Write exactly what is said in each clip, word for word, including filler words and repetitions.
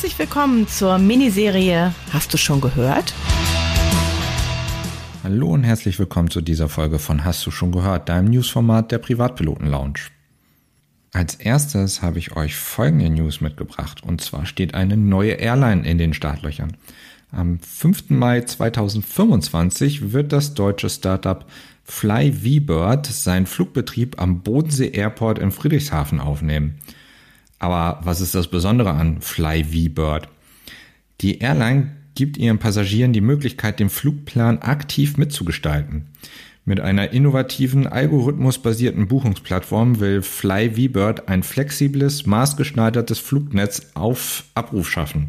Herzlich willkommen zur Miniserie Hast du schon gehört? Hallo und herzlich willkommen zu dieser Folge von Hast du schon gehört, deinem Newsformat der Privatpiloten Lounge. Als erstes habe ich euch folgende News mitgebracht, und zwar steht eine neue Airline in den Startlöchern. Am fünften Mai zweitausendfünfundzwanzig wird das deutsche Startup FlyVBird seinen Flugbetrieb am Bodensee Airport in Friedrichshafen aufnehmen. Aber was ist das Besondere an FlyVBird? Die Airline gibt ihren Passagieren die Möglichkeit, den Flugplan aktiv mitzugestalten. Mit einer innovativen, algorithmusbasierten Buchungsplattform will FlyVBird ein flexibles, maßgeschneidertes Flugnetz auf Abruf schaffen.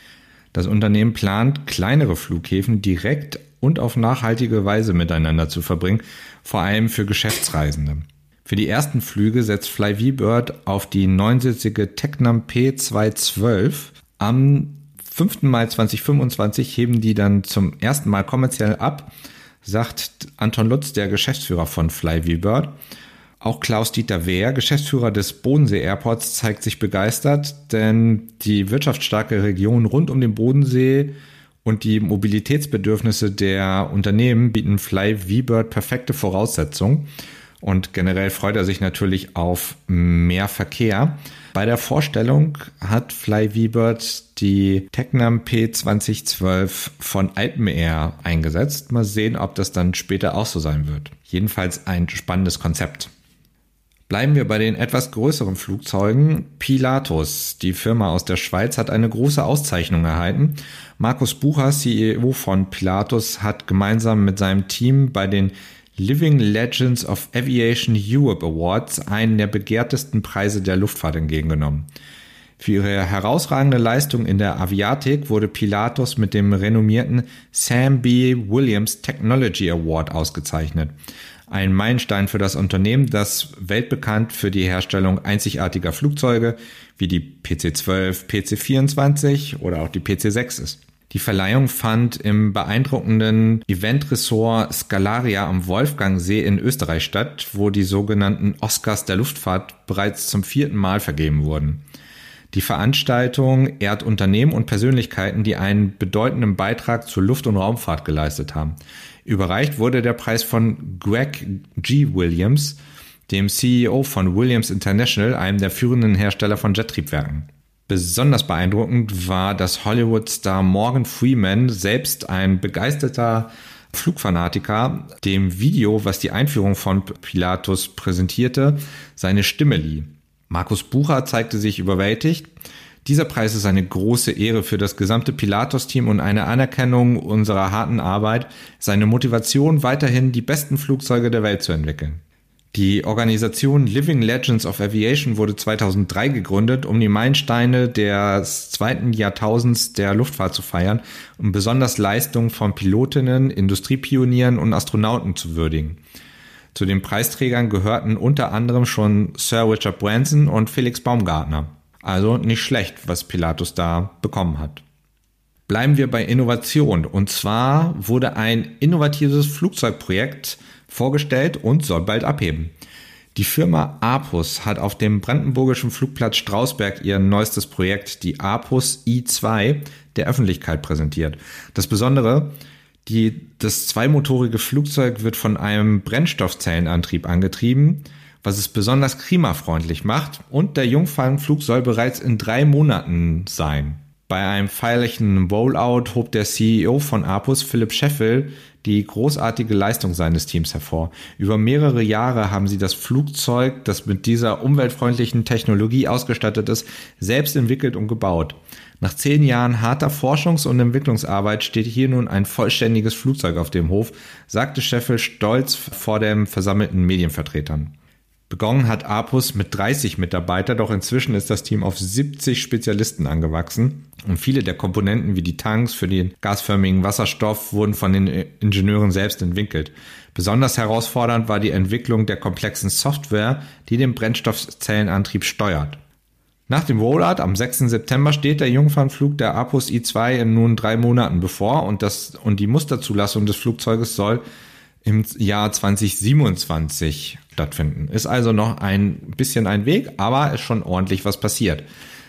Das Unternehmen plant, kleinere Flughäfen direkt und auf nachhaltige Weise miteinander zu verbringen, vor allem für Geschäftsreisende. Für die ersten Flüge setzt FlyVBird auf die neunsitzige Tecnam P zweihundertzwölf. Am fünften Mai zweitausendfünfundzwanzig heben die dann zum ersten Mal kommerziell ab, sagt Anton Lutz, der Geschäftsführer von FlyVBird. Auch Klaus-Dieter Wehr, Geschäftsführer des Bodensee Airports, zeigt sich begeistert, denn die wirtschaftsstarke Region rund um den Bodensee und die Mobilitätsbedürfnisse der Unternehmen bieten FlyVBird perfekte Voraussetzungen. Und generell freut er sich natürlich auf mehr Verkehr. Bei der Vorstellung hat FlyVBird die Tecnam P zweitausendzwölf von Alpenair eingesetzt. Mal sehen, ob das dann später auch so sein wird. Jedenfalls ein spannendes Konzept. Bleiben wir bei den etwas größeren Flugzeugen. Pilatus, die Firma aus der Schweiz, hat eine große Auszeichnung erhalten. Markus Bucher, C E O von Pilatus, hat gemeinsam mit seinem Team bei den Living Legends of Aviation Europe Awards einen der begehrtesten Preise der Luftfahrt entgegengenommen. Für ihre herausragende Leistung in der Aviatik wurde Pilatus mit dem renommierten Sam B. Williams Technology Award ausgezeichnet. Ein Meilenstein für das Unternehmen, das weltbekannt für die Herstellung einzigartiger Flugzeuge wie die P C zwölf, P C vierundzwanzig oder auch die P C sechs ist. Die Verleihung fand im beeindruckenden Event-Ressort Scalaria am Wolfgangsee in Österreich statt, wo die sogenannten Oscars der Luftfahrt bereits zum vierten Mal vergeben wurden. Die Veranstaltung ehrt Unternehmen und Persönlichkeiten, die einen bedeutenden Beitrag zur Luft- und Raumfahrt geleistet haben. Überreicht wurde der Preis von Greg G. Williams, dem C E O von Williams International, einem der führenden Hersteller von Jettriebwerken. Besonders beeindruckend war, dass Hollywood-Star Morgan Freeman, selbst ein begeisterter Flugfanatiker, dem Video, was die Einführung von Pilatus präsentierte, seine Stimme lieh. Markus Bucher zeigte sich überwältigt. Dieser Preis ist eine große Ehre für das gesamte Pilatus-Team und eine Anerkennung unserer harten Arbeit, seine Motivation, weiterhin die besten Flugzeuge der Welt zu entwickeln. Die Organisation Living Legends of Aviation wurde zweitausenddrei gegründet, um die Meilensteine des zweiten Jahrtausends der Luftfahrt zu feiern und besonders Leistungen von Pilotinnen, Industriepionieren und Astronauten zu würdigen. Zu den Preisträgern gehörten unter anderem schon Sir Richard Branson und Felix Baumgartner. Also nicht schlecht, was Pilatus da bekommen hat. Bleiben wir bei Innovation. Und zwar wurde ein innovatives Flugzeugprojekt vorgestellt und soll bald abheben. Die Firma Apus hat auf dem brandenburgischen Flugplatz Strausberg ihr neuestes Projekt, die Apus I zwei, der Öffentlichkeit präsentiert. Das Besondere, die, das zweimotorige Flugzeug wird von einem Brennstoffzellenantrieb angetrieben, was es besonders klimafreundlich macht, und der Jungfernflug soll bereits in drei Monaten sein. Bei einem feierlichen Rollout hob der C E O von Apus, Philipp Scheffel, die großartige Leistung seines Teams hervor. Über mehrere Jahre haben sie das Flugzeug, das mit dieser umweltfreundlichen Technologie ausgestattet ist, selbst entwickelt und gebaut. Nach zehn Jahren harter Forschungs- und Entwicklungsarbeit steht hier nun ein vollständiges Flugzeug auf dem Hof, sagte Scheffel stolz vor den versammelten Medienvertretern. Begonnen hat Apus mit dreißig Mitarbeitern, doch inzwischen ist das Team auf siebzig Spezialisten angewachsen und viele der Komponenten wie die Tanks für den gasförmigen Wasserstoff wurden von den Ingenieuren selbst entwickelt. Besonders herausfordernd war die Entwicklung der komplexen Software, die den Brennstoffzellenantrieb steuert. Nach dem Rollout am sechsten September steht der Jungfernflug der Apus I zwei in nun drei Monaten bevor und, das, und die Musterzulassung des Flugzeuges soll im Jahr zweitausendsiebenundzwanzig stattfinden. Ist also noch ein bisschen ein Weg, aber ist schon ordentlich was passiert.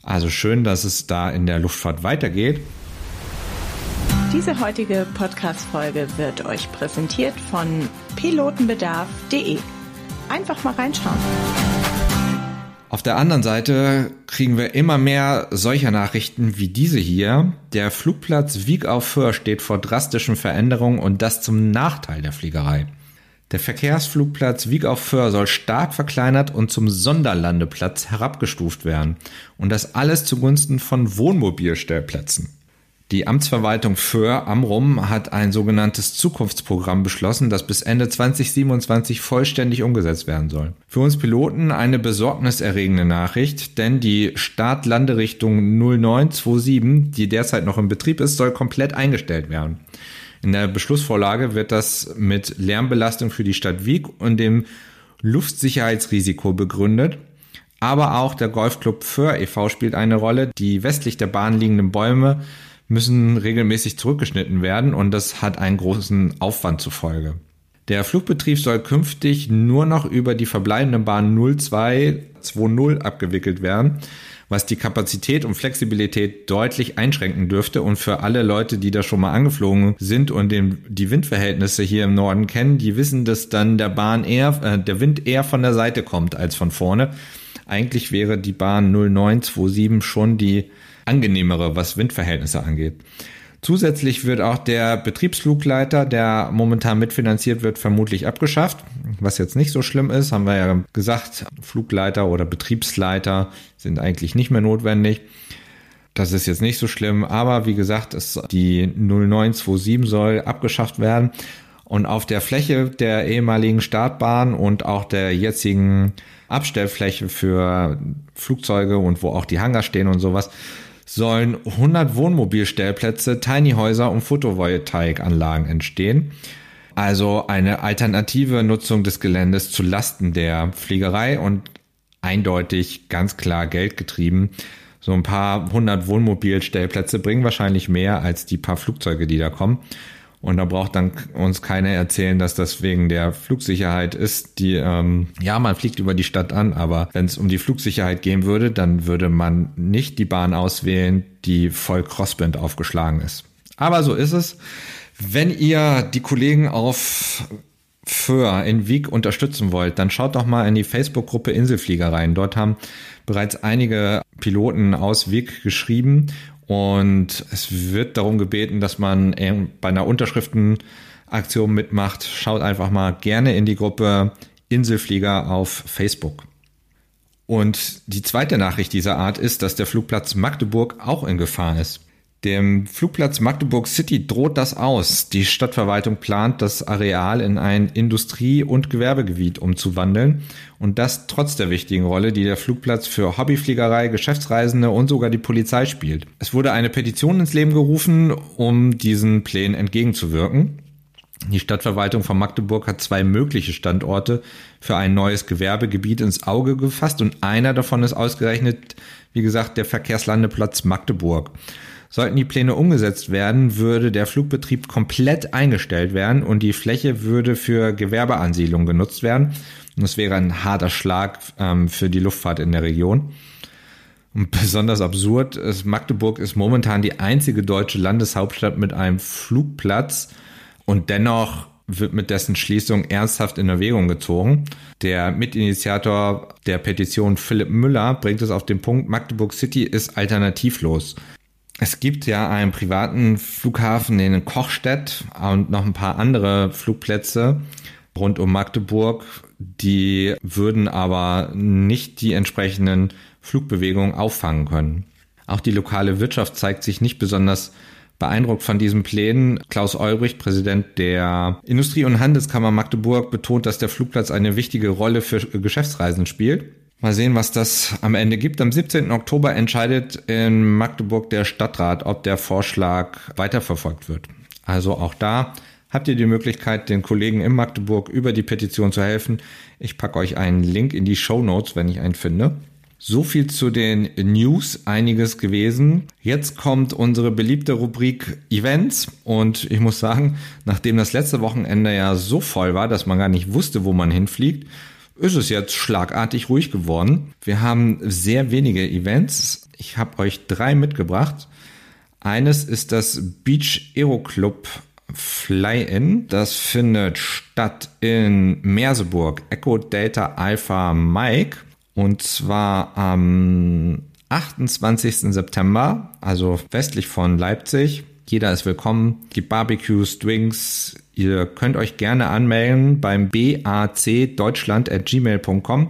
Also schön, dass es da in der Luftfahrt weitergeht. Diese heutige Podcast-Folge wird euch präsentiert von pilotenbedarf punkt de. Einfach mal reinschauen. Auf der anderen Seite kriegen wir immer mehr solcher Nachrichten wie diese hier. Der Flugplatz Wiek auf Föhr steht vor drastischen Veränderungen und das zum Nachteil der Fliegerei. Der Verkehrsflugplatz Wiek auf Föhr soll stark verkleinert und zum Sonderlandeplatz herabgestuft werden. Und das alles zugunsten von Wohnmobilstellplätzen. Die Amtsverwaltung Föhr Amrum hat ein sogenanntes Zukunftsprogramm beschlossen, das bis Ende zwanzig siebenundzwanzig vollständig umgesetzt werden soll. Für uns Piloten eine besorgniserregende Nachricht, denn die Start-Landerichtung null neun zwei sieben, die derzeit noch in Betrieb ist, soll komplett eingestellt werden. In der Beschlussvorlage wird das mit Lärmbelastung für die Stadt Wiek und dem Luftsicherheitsrisiko begründet. Aber auch der Golfclub Föhr e V spielt eine Rolle. Die westlich der Bahn liegenden Bäume müssen regelmäßig zurückgeschnitten werden und das hat einen großen Aufwand zur Folge. Der Flugbetrieb soll künftig nur noch über die verbleibende Bahn null zwei zwei null abgewickelt werden, was die Kapazität und Flexibilität deutlich einschränken dürfte und für alle Leute, die da schon mal angeflogen sind und den, die Windverhältnisse hier im Norden kennen, die wissen, dass dann der Bahn eher, äh, der Wind eher von der Seite kommt als von vorne. Eigentlich wäre die Bahn null neun zwei sieben schon die angenehmere, was Windverhältnisse angeht. Zusätzlich wird auch der Betriebsflugleiter, der momentan mitfinanziert wird, vermutlich abgeschafft. Was jetzt nicht so schlimm ist, haben wir ja gesagt, Flugleiter oder Betriebsleiter sind eigentlich nicht mehr notwendig. Das ist jetzt nicht so schlimm, aber wie gesagt, es, die null neun zwei sieben soll abgeschafft werden. Und auf der Fläche der ehemaligen Startbahn und auch der jetzigen Abstellfläche für Flugzeuge und wo auch die Hangar stehen und sowas, sollen hundert Wohnmobilstellplätze, Tiny-Häuser und Photovoltaikanlagen entstehen. Also eine alternative Nutzung des Geländes zu Lasten der Fliegerei und eindeutig ganz klar Geld getrieben. So ein paar hundert Wohnmobilstellplätze bringen wahrscheinlich mehr als die paar Flugzeuge, die da kommen. Und da braucht dann uns keiner erzählen, dass das wegen der Flugsicherheit ist. Die ähm, ja, man fliegt über die Stadt an, aber wenn es um die Flugsicherheit gehen würde, dann würde man nicht die Bahn auswählen, die voll Crossbind aufgeschlagen ist. Aber so ist es. Wenn ihr die Kollegen auf Föhr in Wiek unterstützen wollt, dann schaut doch mal in die Facebook-Gruppe Inselflieger rein. Dort haben bereits einige Piloten aus Wiek geschrieben. Und es wird darum gebeten, dass man bei einer Unterschriftenaktion mitmacht. Schaut einfach mal gerne in die Gruppe Inselflieger auf Facebook. Und die zweite Nachricht dieser Art ist, dass der Flugplatz Magdeburg auch in Gefahr ist. Dem Flugplatz Magdeburg City droht das aus. Die Stadtverwaltung plant, das Areal in ein Industrie- und Gewerbegebiet umzuwandeln. Und das trotz der wichtigen Rolle, die der Flugplatz für Hobbyfliegerei, Geschäftsreisende und sogar die Polizei spielt. Es wurde eine Petition ins Leben gerufen, um diesen Plänen entgegenzuwirken. Die Stadtverwaltung von Magdeburg hat zwei mögliche Standorte für ein neues Gewerbegebiet ins Auge gefasst und einer davon ist ausgerechnet, wie gesagt, der Verkehrslandeplatz Magdeburg. Sollten die Pläne umgesetzt werden, würde der Flugbetrieb komplett eingestellt werden und die Fläche würde für Gewerbeansiedlung genutzt werden. Und das wäre ein harter Schlag ähm, für die Luftfahrt in der Region. Und besonders absurd ist, Magdeburg ist momentan die einzige deutsche Landeshauptstadt mit einem Flugplatz und dennoch wird mit dessen Schließung ernsthaft in Erwägung gezogen. Der Mitinitiator der Petition Philipp Müller bringt es auf den Punkt, Magdeburg City ist alternativlos. Es gibt ja einen privaten Flughafen in Kochstedt und noch ein paar andere Flugplätze rund um Magdeburg, die würden aber nicht die entsprechenden Flugbewegungen auffangen können. Auch die lokale Wirtschaft zeigt sich nicht besonders beeindruckt von diesen Plänen. Klaus Ulbricht, Präsident der Industrie- und Handelskammer Magdeburg, betont, dass der Flugplatz eine wichtige Rolle für Geschäftsreisen spielt. Mal sehen, was das am Ende gibt. Am siebzehnten Oktober entscheidet in Magdeburg der Stadtrat, ob der Vorschlag weiterverfolgt wird. Also auch da habt ihr die Möglichkeit, den Kollegen in Magdeburg über die Petition zu helfen. Ich packe euch einen Link in die Shownotes, wenn ich einen finde. So viel zu den News, einiges gewesen. Jetzt kommt unsere beliebte Rubrik Events und ich muss sagen, nachdem das letzte Wochenende ja so voll war, dass man gar nicht wusste, wo man hinfliegt, ist es jetzt schlagartig ruhig geworden. Wir haben sehr wenige Events. Ich habe euch drei mitgebracht. Eines ist das Beach Aero Club Fly-In. Das findet statt in Merseburg, Echo Delta Alpha Mike. Und zwar am achtundzwanzigsten September, also westlich von Leipzig. Jeder ist willkommen. Gibt Barbecues, Drinks. Ihr könnt euch gerne anmelden beim b a c deutschland at gmail punkt com.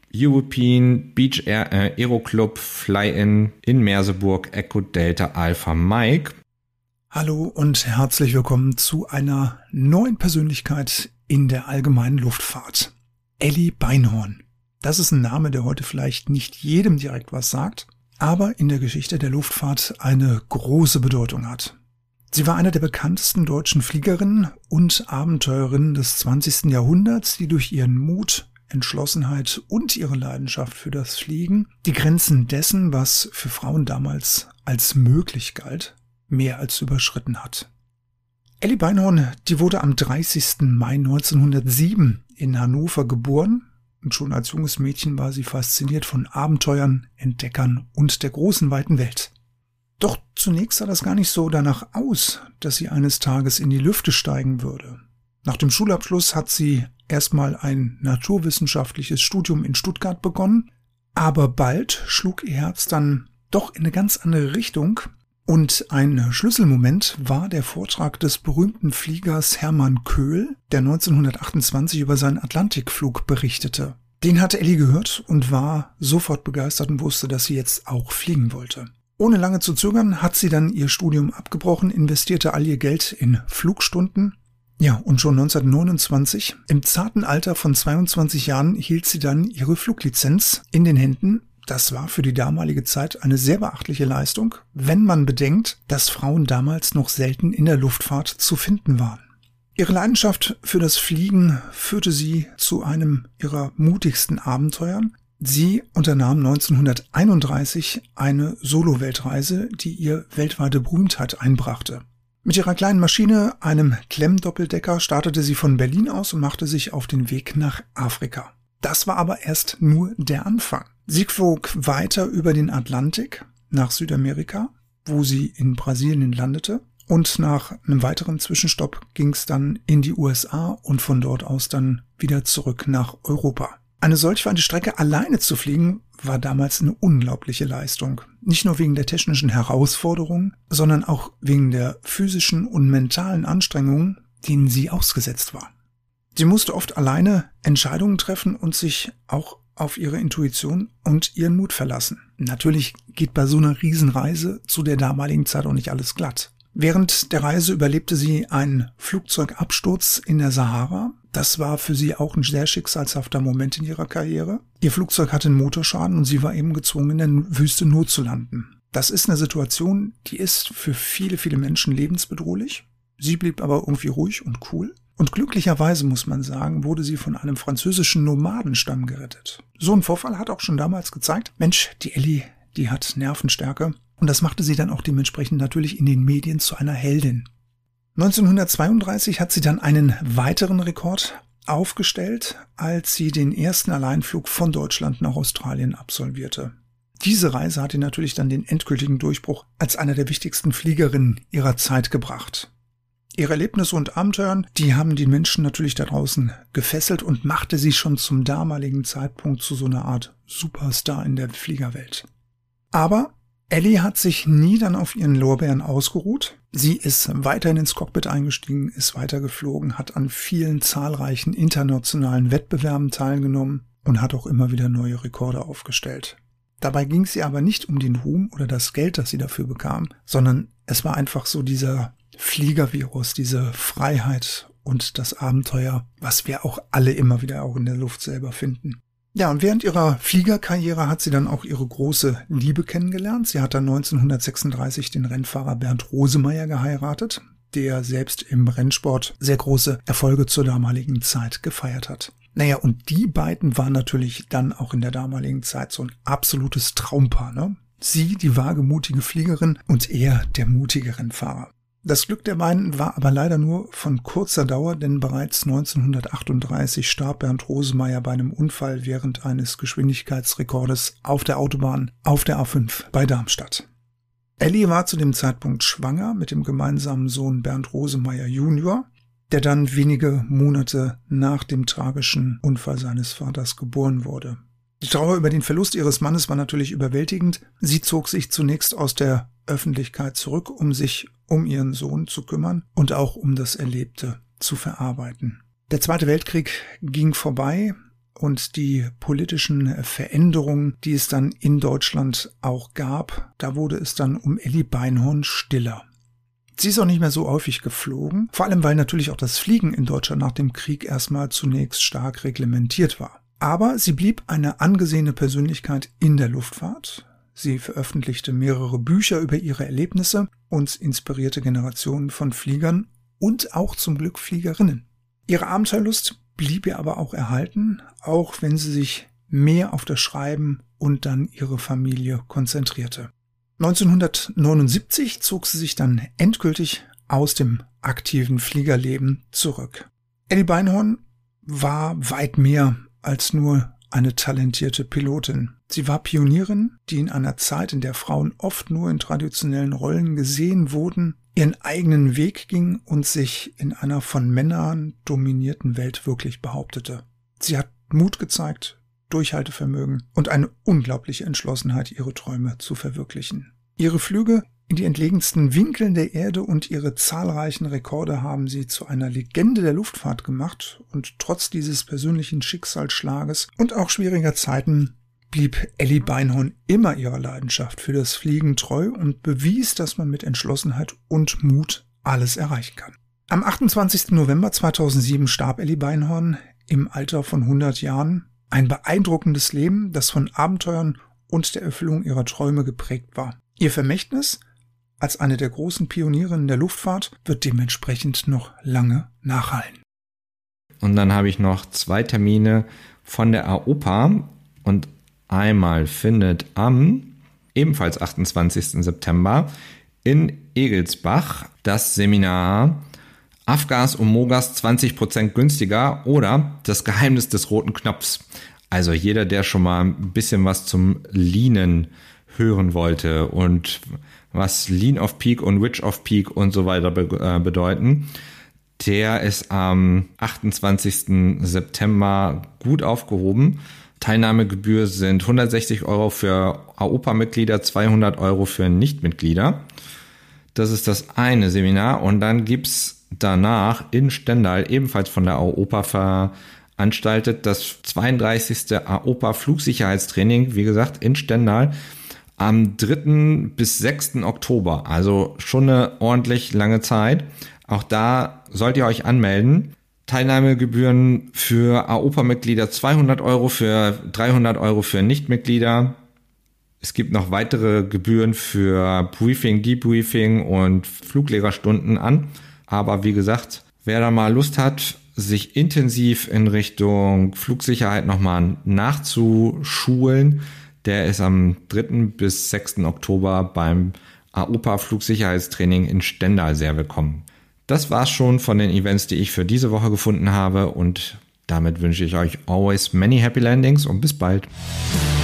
European Beach Aero Club Fly-In in Merseburg, Echo Delta Alpha Mike. Hallo und herzlich willkommen zu einer neuen Persönlichkeit in der allgemeinen Luftfahrt. Elli Beinhorn. Das ist ein Name, der heute vielleicht nicht jedem direkt was sagt, aber in der Geschichte der Luftfahrt eine große Bedeutung hat. Sie war eine der bekanntesten deutschen Fliegerinnen und Abenteurerinnen des zwanzigsten Jahrhunderts, die durch ihren Mut, Entschlossenheit und ihre Leidenschaft für das Fliegen die Grenzen dessen, was für Frauen damals als möglich galt, mehr als überschritten hat. Elli Beinhorn, die wurde am dreißigsten Mai neunzehnhundertsieben in Hannover geboren und schon als junges Mädchen war sie fasziniert von Abenteuern, Entdeckern und der großen weiten Welt. Doch zunächst sah das gar nicht so danach aus, dass sie eines Tages in die Lüfte steigen würde. Nach dem Schulabschluss hat sie erstmal ein naturwissenschaftliches Studium in Stuttgart begonnen, aber bald schlug ihr Herz dann doch in eine ganz andere Richtung. Und ein Schlüsselmoment war der Vortrag des berühmten Fliegers Hermann Köhl, der neunzehnhundertachtundzwanzig über seinen Atlantikflug berichtete. Den hatte Elli gehört und war sofort begeistert und wusste, dass sie jetzt auch fliegen wollte. Ohne lange zu zögern hat sie dann ihr Studium abgebrochen, investierte all ihr Geld in Flugstunden. Ja, und schon neunzehnhundertneunundzwanzig, im zarten Alter von zweiundzwanzig Jahren, hielt sie dann ihre Fluglizenz in den Händen. Das war für die damalige Zeit eine sehr beachtliche Leistung, wenn man bedenkt, dass Frauen damals noch selten in der Luftfahrt zu finden waren. Ihre Leidenschaft für das Fliegen führte sie zu einem ihrer mutigsten Abenteuern. Sie unternahm neunzehnhunderteinunddreißig eine Solo-Weltreise, die ihr weltweite Berühmtheit einbrachte. Mit ihrer kleinen Maschine, einem Klemmdoppeldecker, startete sie von Berlin aus und machte sich auf den Weg nach Afrika. Das war aber erst nur der Anfang. Sie flog weiter über den Atlantik nach Südamerika, wo sie in Brasilien landete. Und nach einem weiteren Zwischenstopp ging es dann in die U S A und von dort aus dann wieder zurück nach Europa. Eine solch weite Strecke alleine zu fliegen, war damals eine unglaubliche Leistung. Nicht nur wegen der technischen Herausforderungen, sondern auch wegen der physischen und mentalen Anstrengungen, denen sie ausgesetzt war. Sie musste oft alleine Entscheidungen treffen und sich auch auf ihre Intuition und ihren Mut verlassen. Natürlich geht bei so einer Riesenreise zu der damaligen Zeit auch nicht alles glatt. Während der Reise überlebte sie einen Flugzeugabsturz in der Sahara. Das war für sie auch ein sehr schicksalshafter Moment in ihrer Karriere. Ihr Flugzeug hatte einen Motorschaden und sie war eben gezwungen, in der Wüste notzulanden. Das ist eine Situation, die ist für viele, viele Menschen lebensbedrohlich. Sie blieb aber irgendwie ruhig und cool. Und glücklicherweise, muss man sagen, wurde sie von einem französischen Nomadenstamm gerettet. So ein Vorfall hat auch schon damals gezeigt, Mensch, die Elli, die hat Nervenstärke. Und das machte sie dann auch dementsprechend natürlich in den Medien zu einer Heldin. neunzehnhundertzweiunddreißig hat sie dann einen weiteren Rekord aufgestellt, als sie den ersten Alleinflug von Deutschland nach Australien absolvierte. Diese Reise hat ihr natürlich dann den endgültigen Durchbruch als einer der wichtigsten Fliegerinnen ihrer Zeit gebracht. Ihre Erlebnisse und Abenteuer, die haben die Menschen natürlich da draußen gefesselt und machte sie schon zum damaligen Zeitpunkt zu so einer Art Superstar in der Fliegerwelt. Aber Elli hat sich nie dann auf ihren Lorbeeren ausgeruht. Sie ist weiterhin ins Cockpit eingestiegen, ist weitergeflogen, hat an vielen zahlreichen internationalen Wettbewerben teilgenommen und hat auch immer wieder neue Rekorde aufgestellt. Dabei ging es ihr aber nicht um den Ruhm oder das Geld, das sie dafür bekam, sondern es war einfach so dieser Fliegervirus, diese Freiheit und das Abenteuer, was wir auch alle immer wieder auch in der Luft selber finden. Ja, und während ihrer Fliegerkarriere hat sie dann auch ihre große Liebe kennengelernt. Sie hat dann neunzehnhundertsechsunddreißig den Rennfahrer Bernd Rosemeyer geheiratet, der selbst im Rennsport sehr große Erfolge zur damaligen Zeit gefeiert hat. Naja, und die beiden waren natürlich dann auch in der damaligen Zeit so ein absolutes Traumpaar, ne? Sie, die wagemutige Fliegerin, und er, der mutige Rennfahrer. Das Glück der beiden war aber leider nur von kurzer Dauer, denn bereits neunzehnhundertachtunddreißig starb Bernd Rosemeyer bei einem Unfall während eines Geschwindigkeitsrekordes auf der Autobahn auf der A fünf bei Darmstadt. Elli war zu dem Zeitpunkt schwanger mit dem gemeinsamen Sohn Bernd Rosemeyer Junior, der dann wenige Monate nach dem tragischen Unfall seines Vaters geboren wurde. Die Trauer über den Verlust ihres Mannes war natürlich überwältigend. Sie zog sich zunächst aus der Öffentlichkeit zurück, um sich um ihren Sohn zu kümmern und auch um das Erlebte zu verarbeiten. Der Zweite Weltkrieg ging vorbei und die politischen Veränderungen, die es dann in Deutschland auch gab, da wurde es dann um Elli Beinhorn stiller. Sie ist auch nicht mehr so häufig geflogen, vor allem weil natürlich auch das Fliegen in Deutschland nach dem Krieg erstmal zunächst stark reglementiert war. Aber sie blieb eine angesehene Persönlichkeit in der Luftfahrt. Sie veröffentlichte mehrere Bücher über ihre Erlebnisse und inspirierte Generationen von Fliegern und auch zum Glück Fliegerinnen. Ihre Abenteuerlust blieb ihr aber auch erhalten, auch wenn sie sich mehr auf das Schreiben und dann ihre Familie konzentrierte. neunzehnhundertneunundsiebzig zog sie sich dann endgültig aus dem aktiven Fliegerleben zurück. Elli Beinhorn war weit mehr als nur eine talentierte Pilotin. Sie war Pionierin, die in einer Zeit, in der Frauen oft nur in traditionellen Rollen gesehen wurden, ihren eigenen Weg ging und sich in einer von Männern dominierten Welt wirklich behauptete. Sie hat Mut gezeigt, Durchhaltevermögen und eine unglaubliche Entschlossenheit, ihre Träume zu verwirklichen. Ihre Flüge in die entlegensten Winkeln der Erde und ihre zahlreichen Rekorde haben sie zu einer Legende der Luftfahrt gemacht und trotz dieses persönlichen Schicksalsschlages und auch schwieriger Zeiten blieb Elli Beinhorn immer ihrer Leidenschaft für das Fliegen treu und bewies, dass man mit Entschlossenheit und Mut alles erreichen kann. Am achtundzwanzigsten November zweitausendsieben starb Elli Beinhorn im Alter von hundert Jahren. Ein beeindruckendes Leben, das von Abenteuern und der Erfüllung ihrer Träume geprägt war. Ihr Vermächtnis als eine der großen Pionierinnen der Luftfahrt wird dementsprechend noch lange nachhallen. Und dann habe ich noch zwei Termine von der A O P A und einmal findet am ebenfalls achtundzwanzigsten September in Egelsbach das Seminar Avgas und Mogas zwanzig Prozent günstiger oder das Geheimnis des roten Knopfs. Also jeder, der schon mal ein bisschen was zum Leanen hören wollte und was Lean of Peak und Witch of Peak und so weiter be- äh, bedeuten, der ist am achtundzwanzigsten September gut aufgehoben. Teilnahmegebühr sind hundertsechzig Euro für A O P A-Mitglieder, zweihundert Euro für Nichtmitglieder. Das ist das eine Seminar und dann gibt's danach in Stendal, ebenfalls von der A O P A veranstaltet, das zweiunddreißigste A O P A-Flugsicherheitstraining, wie gesagt, in Stendal, am dritten bis sechsten Oktober, also schon eine ordentlich lange Zeit. Auch da sollt ihr euch anmelden. Teilnahmegebühren für A O P A-Mitglieder zweihundert Euro, für dreihundert Euro für Nichtmitglieder. Es gibt noch weitere Gebühren für Briefing, Debriefing und Fluglehrerstunden an. Aber wie gesagt, wer da mal Lust hat, sich intensiv in Richtung Flugsicherheit nochmal nachzuschulen, der ist am dritten bis sechsten Oktober beim A O P A-Flugsicherheitstraining in Stendal sehr willkommen. Das war's schon von den Events, die ich für diese Woche gefunden habe und damit wünsche ich euch always many happy landings und bis bald.